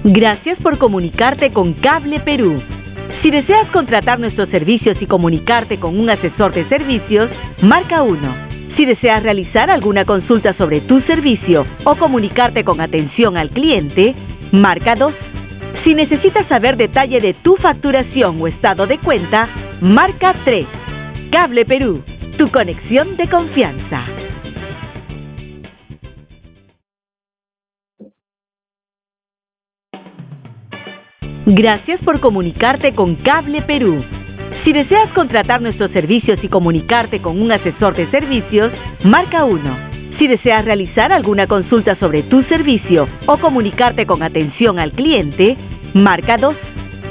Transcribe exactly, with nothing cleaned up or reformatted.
Gracias por comunicarte con Cable Perú. Si deseas contratar nuestros servicios y comunicarte con un asesor de servicios, marca uno. Si deseas realizar alguna consulta sobre tu servicio o comunicarte con atención al cliente, marca dos. Si necesitas saber detalle de tu facturación o estado de cuenta, marca tres. Cable Perú, tu conexión de confianza. Gracias por comunicarte con Cable Perú. Si deseas contratar nuestros servicios y comunicarte con un asesor de servicios, marca uno. Si deseas realizar alguna consulta sobre tu servicio o comunicarte con atención al cliente, marca dos.